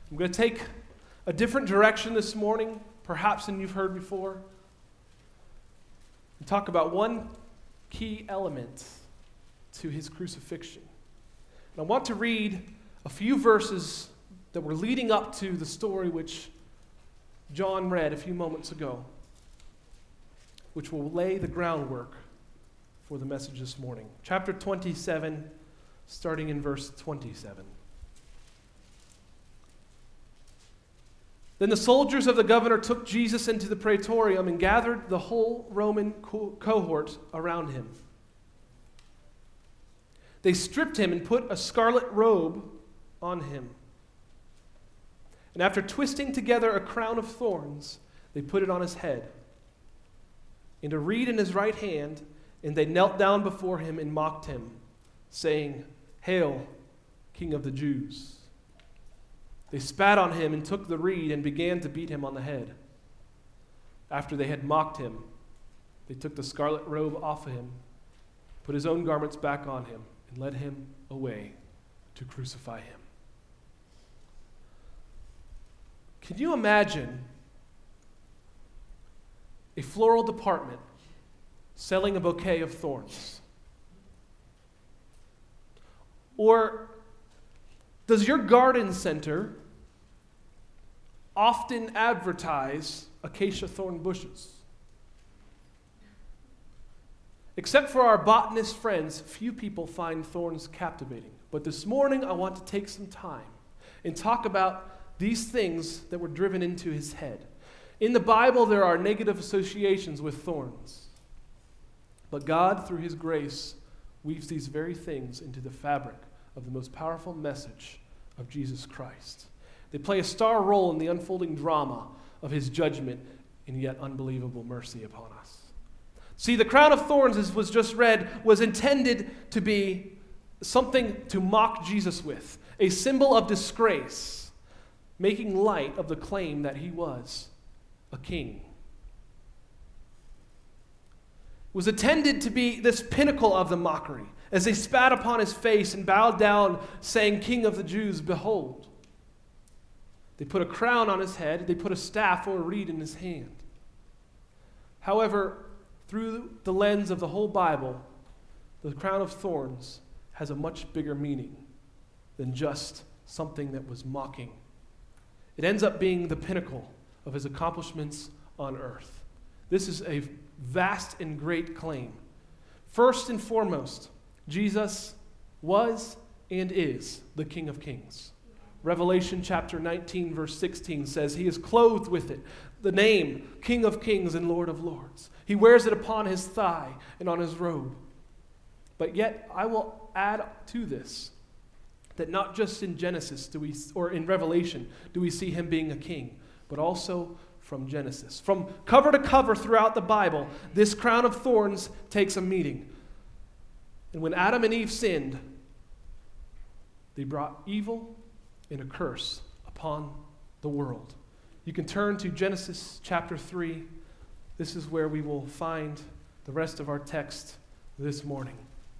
I'm going to take a different direction this morning, perhaps than you've heard before, and talk about one key element to his crucifixion. And I want to read a few verses that were leading up to the story which John read a few moments ago, which will lay the groundwork for the message this morning. Chapter 27, starting in verse 27. Then the soldiers of the governor took Jesus into the praetorium and gathered the whole Roman cohort around him. They stripped him and put a scarlet robe on him. And after twisting together a crown of thorns, they put it on his head, and a reed in his right hand, and they knelt down before him and mocked him, saying, "Hail, King of the Jews." They spat on him and took the reed and began to beat him on the head. After they had mocked him, they took the scarlet robe off of him, put his own garments back on him, and led him away to crucify him. Can you imagine a floral department selling a bouquet of thorns? Or does your garden center often advertise acacia thorn bushes? Except for our botanist friends, few people find thorns captivating. But this morning, I want to take some time and talk about these things that were driven into his head. In the Bible, there are negative associations with thorns. But God, through his grace, weaves these very things into the fabric of the most powerful message of Jesus Christ. They play a star role in the unfolding drama of his judgment and yet unbelievable mercy upon us. See, the crown of thorns, as was just read, was intended to be something to mock Jesus with, a symbol of disgrace, making light of the claim that he was a king. It was intended to be this pinnacle of the mockery, as they spat upon his face and bowed down, saying, "King of the Jews, behold." They put a crown on his head, they put a staff or a reed in his hand. However, through the lens of the whole Bible, the crown of thorns has a much bigger meaning than just something that was mocking. It ends up being the pinnacle of his accomplishments on earth. This is a vast and great claim. First and foremost, Jesus was and is the King of Kings. Revelation chapter 19, verse 16 says, he is clothed with it, the name, King of Kings and Lord of Lords. He wears it upon his thigh and on his robe. But yet, I will add to this, that not just in Genesis or in Revelation do we see him being a king, but also from Genesis. From cover to cover throughout the Bible, this crown of thorns takes a meaning. And when Adam and Eve sinned, they brought evil and a curse upon the world. You can turn to Genesis chapter 3. This is where we will find the rest of our text this morning.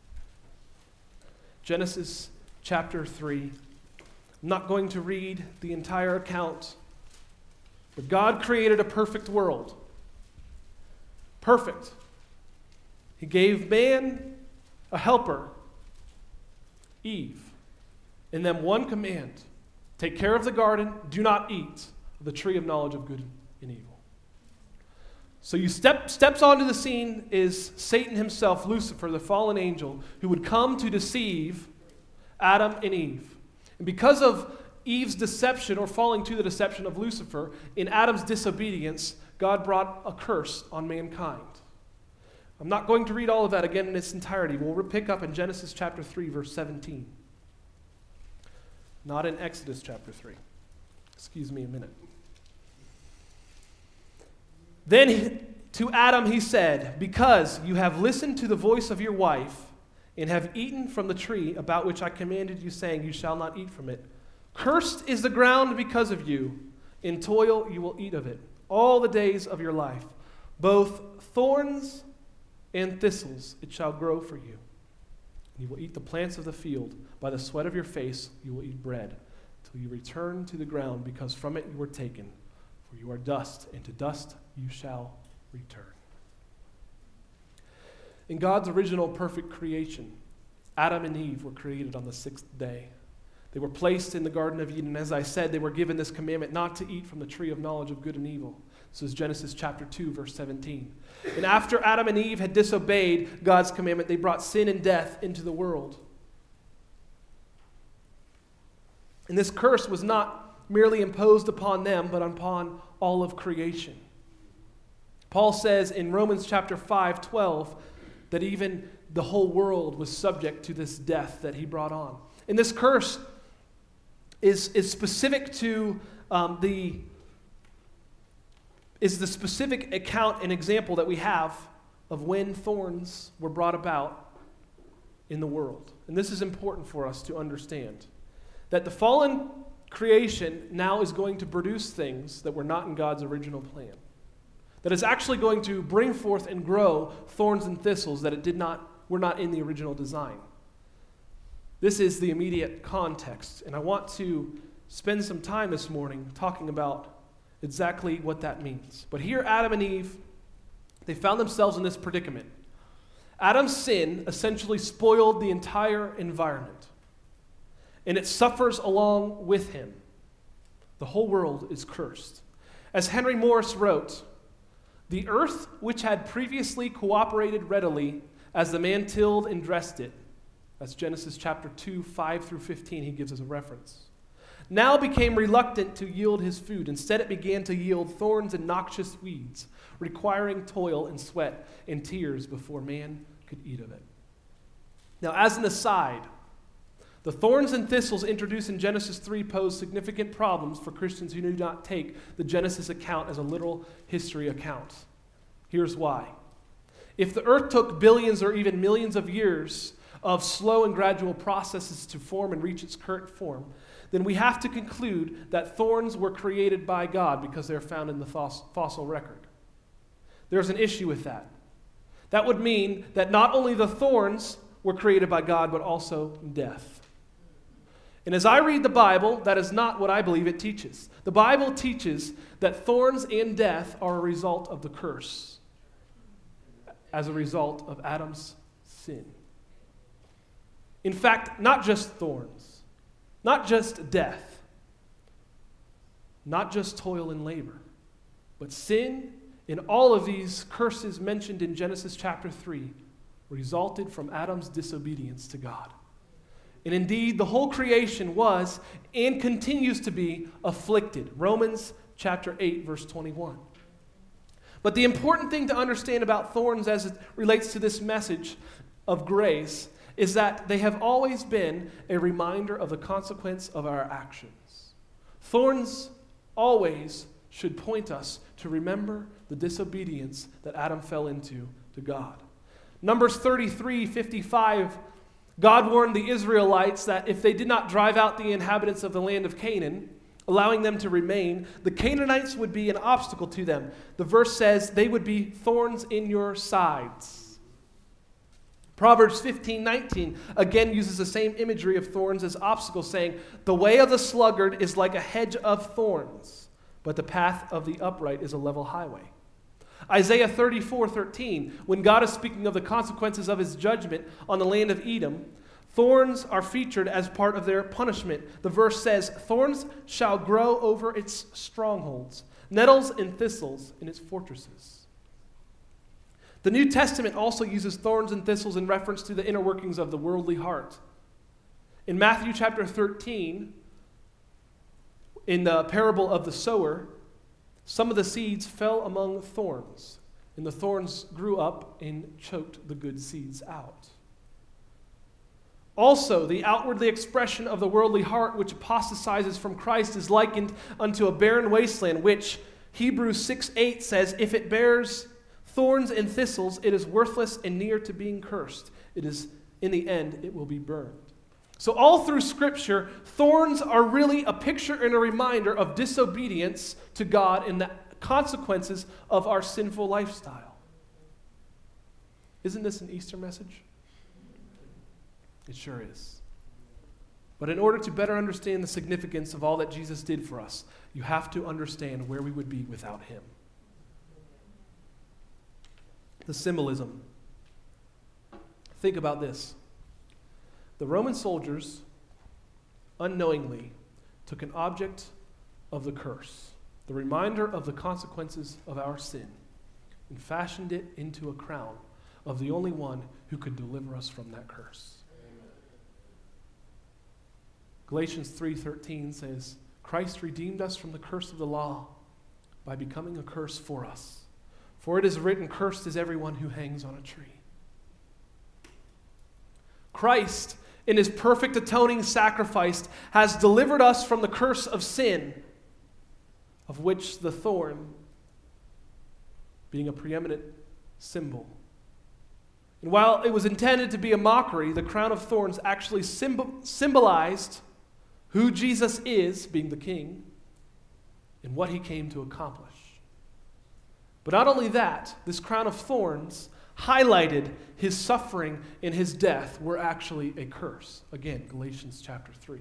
Genesis chapter 3. I'm not going to read the entire account, but God created a perfect world. Perfect. He gave man a helper, Eve, and then one command: take care of the garden, do not eat of the tree of knowledge of good and evil. So steps onto the scene is Satan himself, Lucifer, the fallen angel, who would come to deceive Adam and Eve. And because of Eve's deception, or falling to the deception of Lucifer, in Adam's disobedience, God brought a curse on mankind. I'm not going to read all of that again in its entirety. We'll pick up in Genesis chapter 3, verse 17. Not in Exodus chapter 3. Excuse me a minute. Then to Adam he said, because you have listened to the voice of your wife and have eaten from the tree about which I commanded you, saying, you shall not eat from it, cursed is the ground because of you. In toil you will eat of it all the days of your life. Both thorns and thistles it shall grow for you. You will eat the plants of the field. By the sweat of your face you will eat bread, till you return to the ground, because from it you were taken. For you are dust, and to dust you shall return. In God's original perfect creation, Adam and Eve were created on the sixth day. They were placed in the Garden of Eden. As I said, they were given this commandment not to eat from the tree of knowledge of good and evil. This is Genesis chapter 2, verse 17. And after Adam and Eve had disobeyed God's commandment, they brought sin and death into the world. And this curse was not merely imposed upon them, but upon all of creation. Paul says in Romans chapter 5:12 that even the whole world was subject to this death that he brought on. And this curse is specific to the specific account and example that we have of when thorns were brought about in the world. And this is important for us to understand. That the fallen creation now is going to produce things that were not in God's original plan. That is actually going to bring forth and grow thorns and thistles that were not in the original design. This is the immediate context, and I want to spend some time this morning talking about exactly what that means. But here, Adam and Eve, they found themselves in this predicament. Adam's sin essentially spoiled the entire environment, and it suffers along with him. The whole world is cursed. As Henry Morris wrote, "The earth, which had previously cooperated readily as the man tilled and dressed it," that's Genesis chapter 2, 5 through 15, he gives us a reference, "now became reluctant to yield his food. Instead, it began to yield thorns and noxious weeds, requiring toil and sweat and tears before man could eat of it." Now, as an aside, the thorns and thistles introduced in Genesis 3 pose significant problems for Christians who do not take the Genesis account as a literal history account. Here's why. If the earth took billions or even millions of years of slow and gradual processes to form and reach its current form, then we have to conclude that thorns were created by God because they're found in the fossil record. There's an issue with that. That would mean that not only the thorns were created by God, but also death. And as I read the Bible, that is not what I believe it teaches. The Bible teaches that thorns and death are a result of the curse, as a result of Adam's sin. In fact, not just thorns, not just death, not just toil and labor, but sin in all of these curses mentioned in Genesis chapter 3 resulted from Adam's disobedience to God. And indeed, the whole creation was and continues to be afflicted. Romans chapter 8, verse 21. But the important thing to understand about thorns as it relates to this message of grace is that they have always been a reminder of the consequence of our actions. Thorns always should point us to remember the disobedience that Adam fell into to God. Numbers 33:55, God warned the Israelites that if they did not drive out the inhabitants of the land of Canaan, allowing them to remain, the Canaanites would be an obstacle to them. The verse says they would be thorns in your sides. Proverbs 15:19 again uses the same imagery of thorns as obstacles, saying, "The way of the sluggard is like a hedge of thorns, but the path of the upright is a level highway." Isaiah 34:13, when God is speaking of the consequences of his judgment on the land of Edom, thorns are featured as part of their punishment. The verse says, "Thorns shall grow over its strongholds, nettles and thistles in its fortresses." The New Testament also uses thorns and thistles in reference to the inner workings of the worldly heart. In Matthew chapter 13, in the parable of the sower, some of the seeds fell among thorns, and the thorns grew up and choked the good seeds out. Also, the outwardly expression of the worldly heart, which apostatizes from Christ, is likened unto a barren wasteland, which Hebrews 6:8 says, "If it bears thorns and thistles, it is worthless and near to being cursed. It is, in the end, it will be burned." So all through Scripture, thorns are really a picture and a reminder of disobedience to God and the consequences of our sinful lifestyle. Isn't this an Easter message? It sure is. But in order to better understand the significance of all that Jesus did for us, you have to understand where we would be without him. The symbolism. Think about this. The Roman soldiers unknowingly took an object of the curse, the reminder of the consequences of our sin, and fashioned it into a crown of the only one who could deliver us from that curse. Amen. Galatians 3:13 says, Christ redeemed us from the curse of the law by becoming a curse for us. For it is written, cursed is everyone who hangs on a tree. Christ, in his perfect atoning sacrifice, has delivered us from the curse of sin, of which the thorn being a preeminent symbol. And while it was intended to be a mockery, the crown of thorns actually symbolized who Jesus is, being the king, and what he came to accomplish. But not only that, this crown of thorns highlighted his suffering and his death were actually a curse. Again, Galatians chapter 3.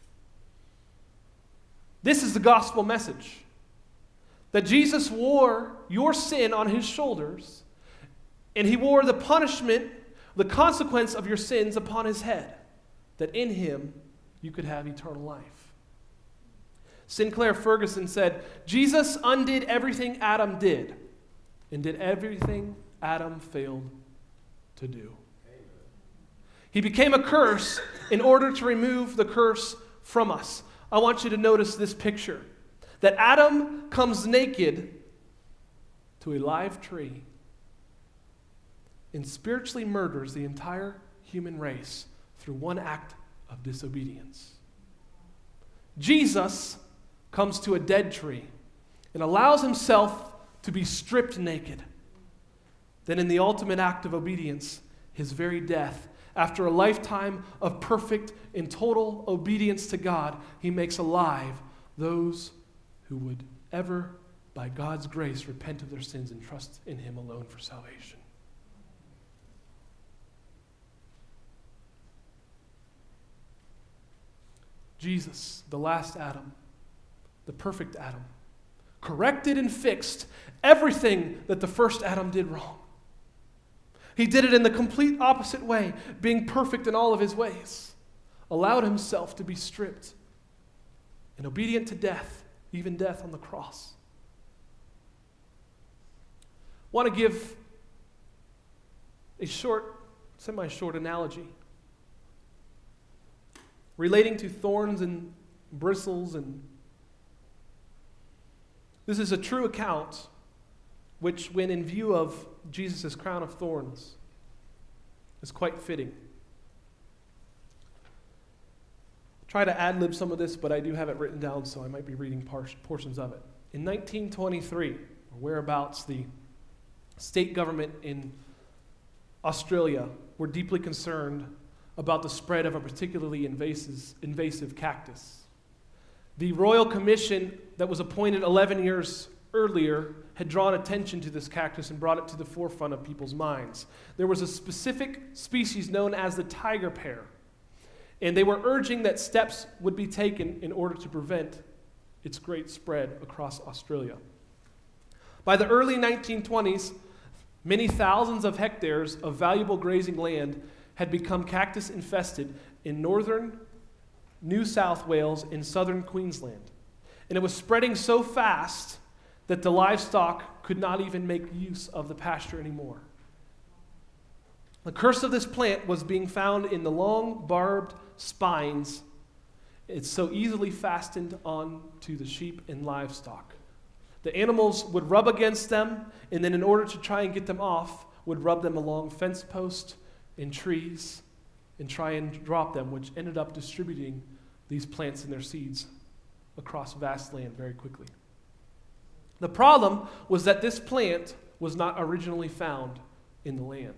This is the gospel message. That Jesus wore your sin on his shoulders, and he wore the punishment, the consequence of your sins upon his head, that in him you could have eternal life. Sinclair Ferguson said, Jesus undid everything Adam did, and did everything Adam failed to do. Amen. He became a curse in order to remove the curse from us. I want you to notice this picture. That Adam comes naked to a live tree and spiritually murders the entire human race through one act of disobedience. Jesus comes to a dead tree and allows himself to be stripped naked. Then in the ultimate act of obedience, his very death, after a lifetime of perfect and total obedience to God, he makes alive those who would ever, by God's grace, repent of their sins and trust in him alone for salvation. Jesus, the last Adam, the perfect Adam, corrected and fixed everything that the first Adam did wrong. He did it in the complete opposite way, being perfect in all of his ways, allowed himself to be stripped and obedient to death, even death on the cross. I want to give a short, semi-short analogy relating to thorns and bristles, and this is a true account which, when in view of Jesus' crown of thorns, is quite fitting. Try to ad-lib some of this, but I do have it written down, so I might be reading portions of it. In 1923, or whereabouts, the state government in Australia were deeply concerned about the spread of a particularly invasive cactus. The Royal Commission that was appointed 11 years earlier had drawn attention to this cactus and brought it to the forefront of people's minds. There was a specific species known as the tiger pear, and they were urging that steps would be taken in order to prevent its great spread across Australia. By the early 1920s, many thousands of hectares of valuable grazing land had become cactus infested in northern New South Wales and southern Queensland. And it was spreading so fast that the livestock could not even make use of the pasture anymore. The curse of this plant was being found in the long, barbed spines. It's so easily fastened onto the sheep and livestock. The animals would rub against them, and then in order to try and get them off, would rub them along fence posts and trees and try and drop them, which ended up distributing these plants and their seeds across vast land very quickly. The problem was that this plant was not originally found in the land.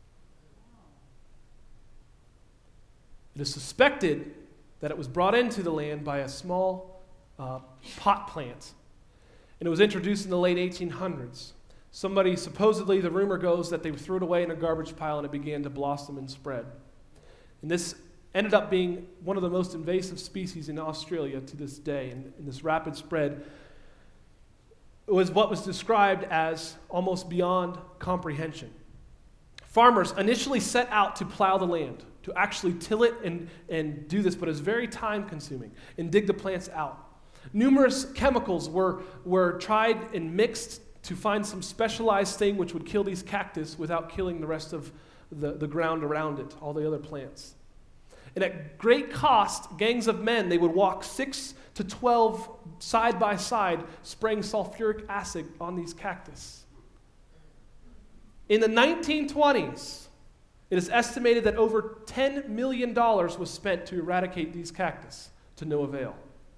It is suspected that it was brought into the land by a small pot plant, and it was introduced in the late 1800s. Somebody, supposedly, the rumor goes that they threw it away in a garbage pile and it began to blossom and spread. And this ended up being one of the most invasive species in Australia to this day, and this rapid spread was what was described as almost beyond comprehension. Farmers initially set out to plow the land, to actually till it and do this, but it was very time-consuming, and dig the plants out. Numerous chemicals were tried and mixed to find some specialized thing which would kill these cactus without killing the rest of the ground around it, all the other plants. And at great cost, gangs of men, they would walk 6 to 12 side by side, spraying sulfuric acid on these cactus. In the 1920s, it is estimated that over $10 million was spent to eradicate these cactus, to no avail.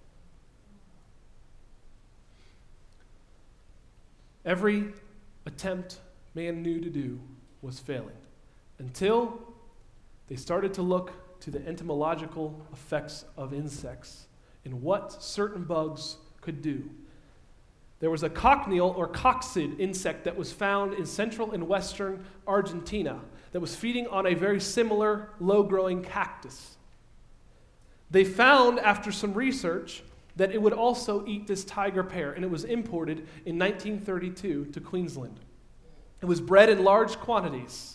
Every attempt man knew to do was failing, until they started to look to the entomological effects of insects and what certain bugs could do. There was a cochineal or coccid insect that was found in central and western Argentina that was feeding on a very similar low-growing cactus. They found, after some research, that it would also eat this tiger pear, and it was imported in 1932 to Queensland. It was bred in large quantities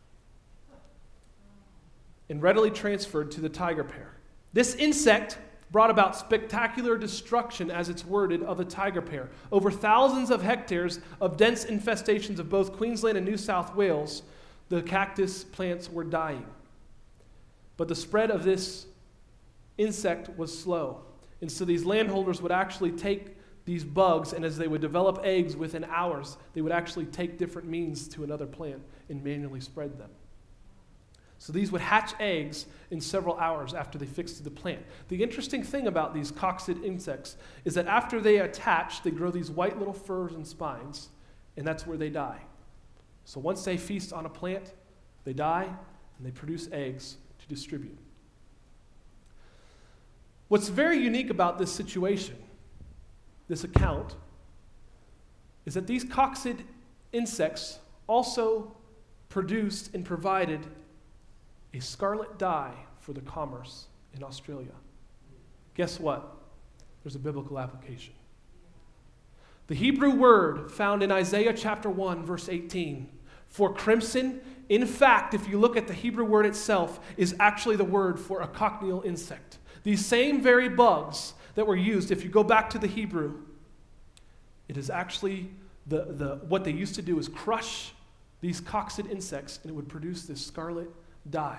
and readily transferred to the tiger pear. This insect brought about spectacular destruction, as it's worded, of the tiger pear. Over thousands of hectares of dense infestations of both Queensland and New South Wales, the cactus plants were dying. But the spread of this insect was slow. And so these landholders would actually take these bugs, and as they would develop eggs within hours, they would actually take different means to another plant and manually spread them. So these would hatch eggs in several hours after they fixed the plant. The interesting thing about these coccid insects is that after they attach, they grow these white little furs and spines, and that's where they die. So once they feast on a plant, they die, and they produce eggs to distribute. What's very unique about this situation, this account, is that these coccid insects also produced and provided a scarlet dye for the commerce in Australia. Guess what? There's a biblical application. The Hebrew word found in Isaiah chapter 1, verse 18, for crimson, in fact, if you look at the Hebrew word itself, is actually the word for a cochineal insect. These same very bugs that were used, if you go back to the Hebrew, it is actually what they used to do is crush these coccid insects, and it would produce this scarlet dye.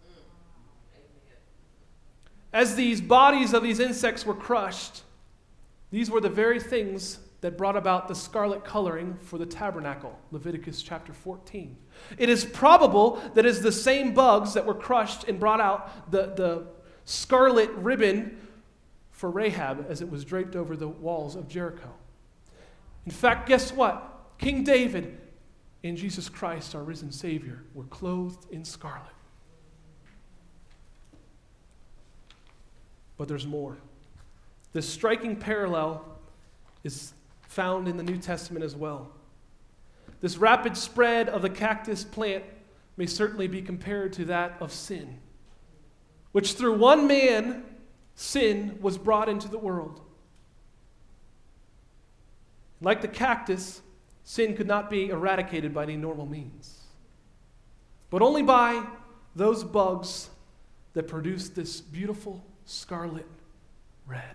As these bodies of these insects were crushed, these were the very things that brought about the scarlet coloring for the tabernacle, Leviticus chapter 14. It is probable that it's the same bugs that were crushed and brought out the scarlet ribbon for Rahab as it was draped over the walls of Jericho. In fact, guess what? King David and Jesus Christ, our risen Savior, were clothed in scarlet. But there's more. This striking parallel is found in the New Testament as well. This rapid spread of the cactus plant may certainly be compared to that of sin, which through one man, sin was brought into the world. Like the cactus, sin could not be eradicated by any normal means, but only by those bugs that produced this beautiful scarlet red.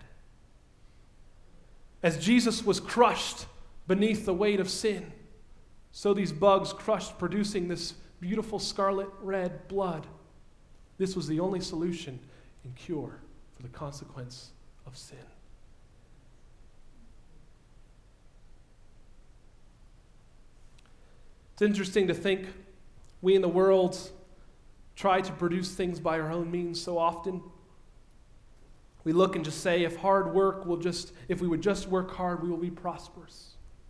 As Jesus was crushed beneath the weight of sin, so these bugs crushed, producing this beautiful scarlet red blood. This was the only solution and cure for the consequence of sin. It's interesting to think we in the world try to produce things by our own means so often. We look and just say, if we would just work hard, we will be prosperous.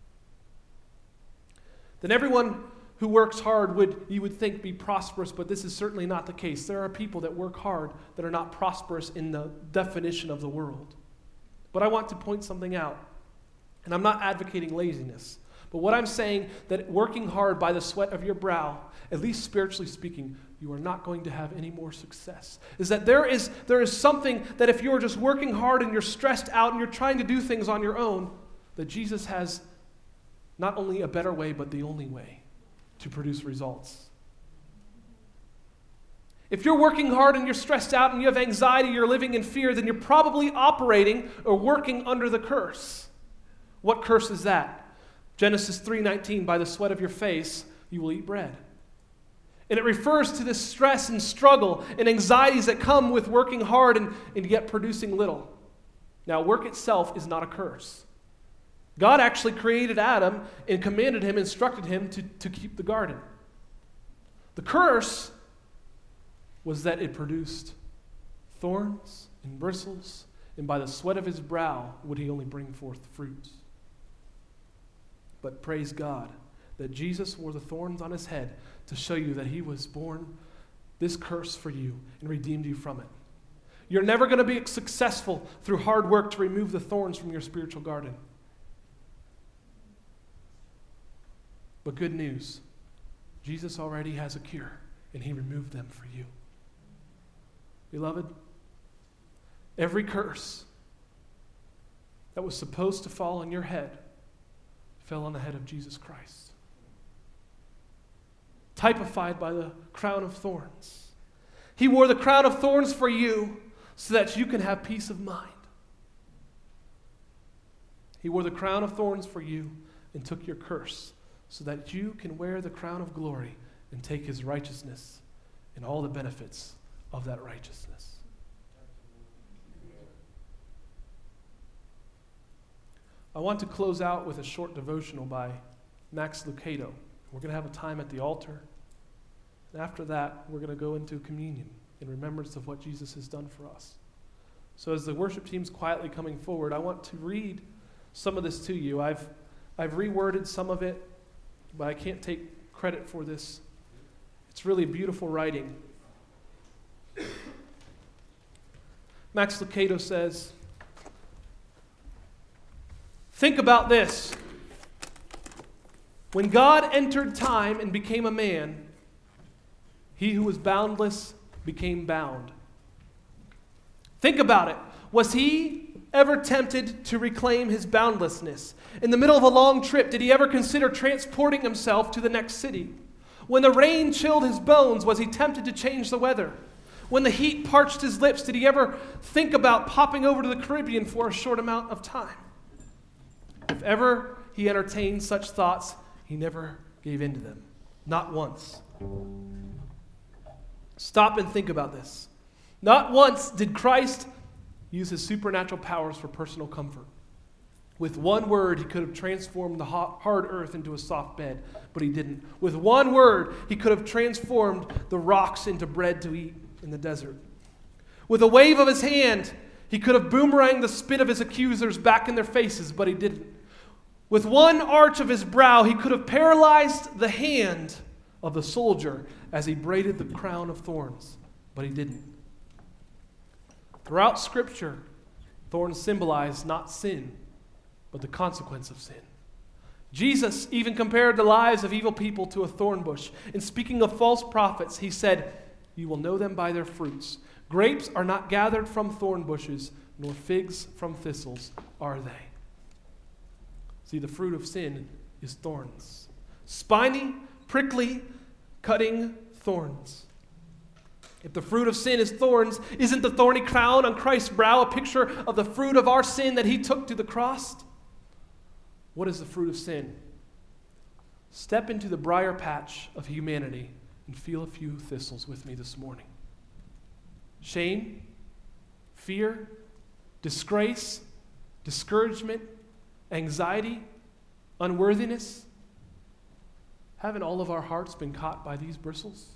Then everyone who works hard you would think be prosperous, but this is certainly not the case. There are people that work hard that are not prosperous in the definition of the world. But I want to point something out, and I'm not advocating laziness. But what I'm saying, that working hard by the sweat of your brow, at least spiritually speaking, you are not going to have any more success. Is that there is something that if you're just working hard and you're stressed out and you're trying to do things on your own, that Jesus has not only a better way, but the only way to produce results. If you're working hard and you're stressed out and you have anxiety, you're living in fear, then you're probably operating or working under the curse. What curse is that? Genesis 3:19, by the sweat of your face you will eat bread. And it refers to this stress and struggle and anxieties that come with working hard and yet producing little. Now, work itself is not a curse. God actually created Adam and commanded him, instructed him to keep the garden. The curse was that it produced thorns and bristles, and by the sweat of his brow would he only bring forth fruit. But praise God that Jesus wore the thorns on his head to show you that he was born this curse for you and redeemed you from it. You're never going to be successful through hard work to remove the thorns from your spiritual garden. But good news, Jesus already has a cure, and he removed them for you. Beloved, every curse that was supposed to fall on your head fell on the head of Jesus Christ, typified by the crown of thorns. He wore the crown of thorns for you so that you can have peace of mind. He wore the crown of thorns for you and took your curse so that you can wear the crown of glory and take his righteousness and all the benefits of that righteousness. I want to close out with a short devotional by Max Lucado. We're going to have a time at the altar. And after that, we're going to go into communion in remembrance of what Jesus has done for us. So as the worship team's quietly coming forward, I want to read some of this to you. I've reworded some of it, but I can't take credit for this. It's really beautiful writing. Max Lucado says, think about this. When God entered time and became a man, he who was boundless became bound. Think about it. Was he ever tempted to reclaim his boundlessness? In the middle of a long trip, did he ever consider transporting himself to the next city? When the rain chilled his bones, was he tempted to change the weather? When the heat parched his lips, did he ever think about popping over to the Caribbean for a short amount of time? If ever he entertained such thoughts, he never gave in to them. Not once. Stop and think about this. Not once did Christ use his supernatural powers for personal comfort. With one word, he could have transformed the hard earth into a soft bed, but he didn't. With one word, he could have transformed the rocks into bread to eat in the desert. With a wave of his hand, he could have boomeranged the spit of his accusers back in their faces, but he didn't. With one arch of his brow, he could have paralyzed the hand of the soldier as he braided the crown of thorns, but he didn't. Throughout Scripture, thorns symbolize not sin, but the consequence of sin. Jesus even compared the lives of evil people to a thorn bush. And speaking of false prophets, he said, "You will know them by their fruits. Grapes are not gathered from thorn bushes, nor figs from thistles are they." See, the fruit of sin is thorns. Spiny, prickly, cutting thorns. If the fruit of sin is thorns, isn't the thorny crown on Christ's brow a picture of the fruit of our sin that he took to the cross? What is the fruit of sin? Step into the briar patch of humanity and feel a few thistles with me this morning. Shame, fear, disgrace, discouragement, anxiety, unworthiness. Haven't all of our hearts been caught by these bristles?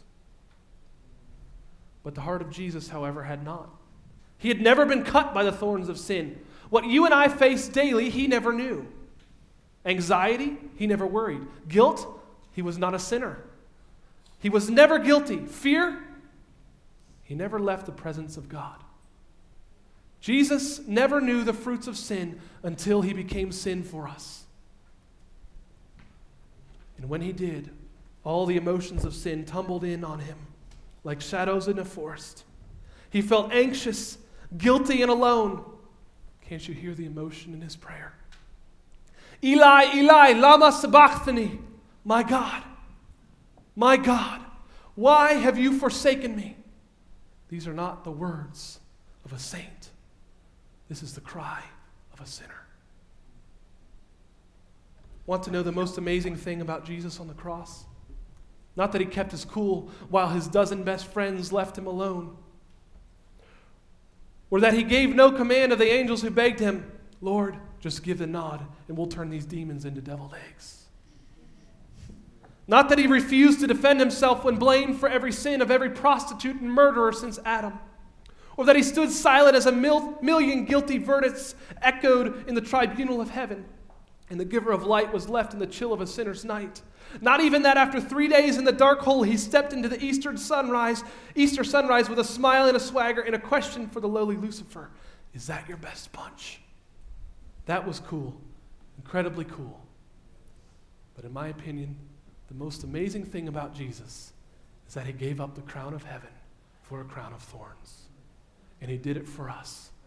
But the heart of Jesus, however, had not. He had never been cut by the thorns of sin. What you and I face daily, he never knew. Anxiety, he never worried. Guilt, he was not a sinner. He was never guilty. Fear, he never left the presence of God. Jesus never knew the fruits of sin until he became sin for us. And when he did, all the emotions of sin tumbled in on him like shadows in a forest. He felt anxious, guilty, and alone. Can't you hear the emotion in his prayer? Eli, Eli, lama sabachthani. My God, why have you forsaken me? These are not the words of a saint. This is the cry of a sinner. Want to know the most amazing thing about Jesus on the cross? Not that he kept his cool while his dozen best friends left him alone, or that he gave no command of the angels who begged him, Lord, just give the nod and we'll turn these demons into deviled eggs. Not that he refused to defend himself when blamed for every sin of every prostitute and murderer since Adam, or that he stood silent as a million guilty verdicts echoed in the tribunal of heaven, and the giver of light was left in the chill of a sinner's night. Not even that after 3 days in the dark hole, he stepped into the Easter sunrise with a smile and a swagger and a question for the lowly Lucifer. Is that your best punch? That was cool, incredibly cool. But in my opinion, the most amazing thing about Jesus is that he gave up the crown of heaven for a crown of thorns. And he did it for us